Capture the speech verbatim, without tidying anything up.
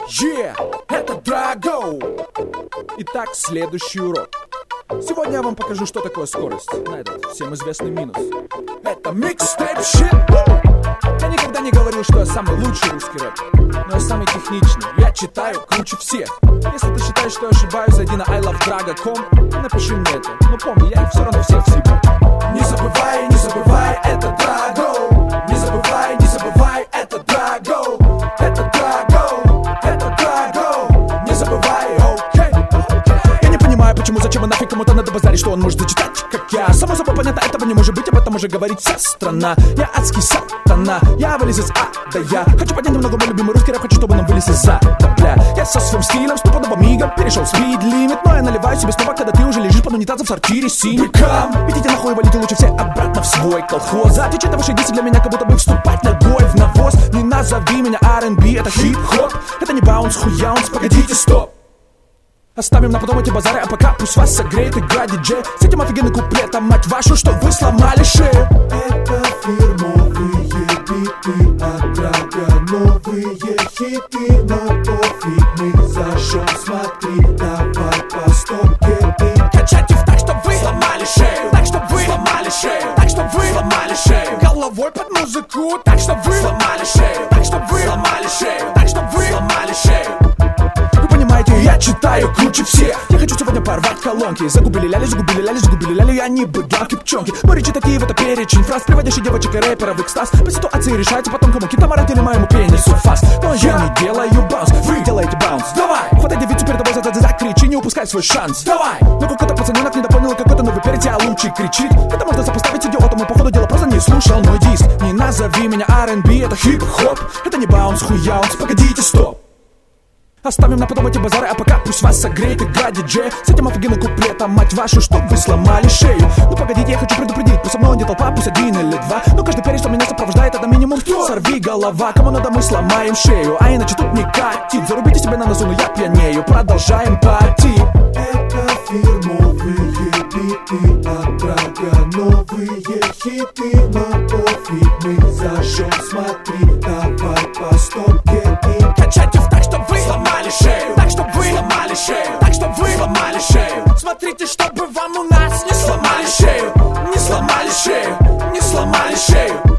Yeah, это Драго. Итак, следующий урок. Сегодня я вам покажу, что такое скорость. На этот всем известный минус. Это микстейп щит. Я никогда не говорил, что я самый лучший русский рэп, но я самый техничный. Я читаю круче всех. Если ты считаешь, что я ошибаюсь, зайди на ай лав драга точка ком и напиши мне это. Но помни, я их все равно всех всегда. Не забывай, не забывай, это Драго. Не забывай, не забывай, это Драго. Это Драго, это Драго. Не забывай, окей. Я не понимаю, почему, зачем и нафиг кому-то надо базарить, что он может зачитать, как я. Само собой понятно, этого не может быть, об этом уже говорит вся страна. Я адский сатана, я вылез из ада, я хочу поднять немного мой любимый русский рэп, хочу, чтобы нам вылез из ада, бля. Я со своим стилем стопудово мигом перешел спид-лимит, но я наливаю себе снова, когда ты уже лежишь под унитазом в сортире синякам. Идите нахуй, валите лучше все обратно в свой колхоз. Отвечать на ваши дисы для меня, как будто бы вступать ногой в навоз. Не назови меня ар энд би, это хип-хоп. Это не баунс, хуяунс, погодите, стоп. Оставим на потом эти базары, а пока пусть вас согреет игра диджей с этим офигенным куплетом, мать вашу, что вы сломали шею. Это фирмовые биты от Драга, новые хиты, но пофиг, мы зажжем, смотри, давай по стопке и качать их так, чтоб вы сломали шею, так, чтоб вы сломали шею, так, чтоб вы сломали шею, головой под музыку, так, чтоб вы сломали шею, так, чтоб вы сломали шею, так, чтоб вы сломали шею. Я читаю круче всех. Я хочу сегодня порвать колонки. Загубили ляли, загубили ляли, загубили ляли. Я не быдланки, пчонки. Мои речи такие, это перечень фраз, приводящий девочек и рэперов в экстаз. По ситуации решайте потом, кому китамарат или моему пенису фас. Но я не делаю баунс, вы делаете баунс. Давай, хватай девицу перед тобой, за закричи, не упускай свой шанс. Давай, но какой-то пацаненок недопонял, какой-то новый перед тебя лучший кричит. Это можно сопоставить идиотом, и походу дела просто не слушал мой диск. Не назови меня ар энд би, это хип-хоп. Это не баунс, хуяунс, погодите, стоп. Оставим на потом эти базары, а пока пусть вас согреет игра диджей с этим офигенным куплетом, мать вашу, чтоб вы сломали шею. Ну погодите, я хочу предупредить, пусть со мной не толпа, пусть один или два, но каждый перец, что меня сопровождает, это минимум сорви голова, кому надо, мы сломаем шею, а иначе тут не катит. Зарубите себе на носу, но я пьянею, продолжаем пати. Это фирмовые биты от Драга, новые хиты, но пофиг, мы зажжем, смотри, давай по стопке и качать их так, чтоб вы сломали шею, так, чтоб вы сломали шею, так, чтоб вы сломали шею. Смотрите, чтобы вам у нас не сломали шею, не сломали шею, не сломали шею.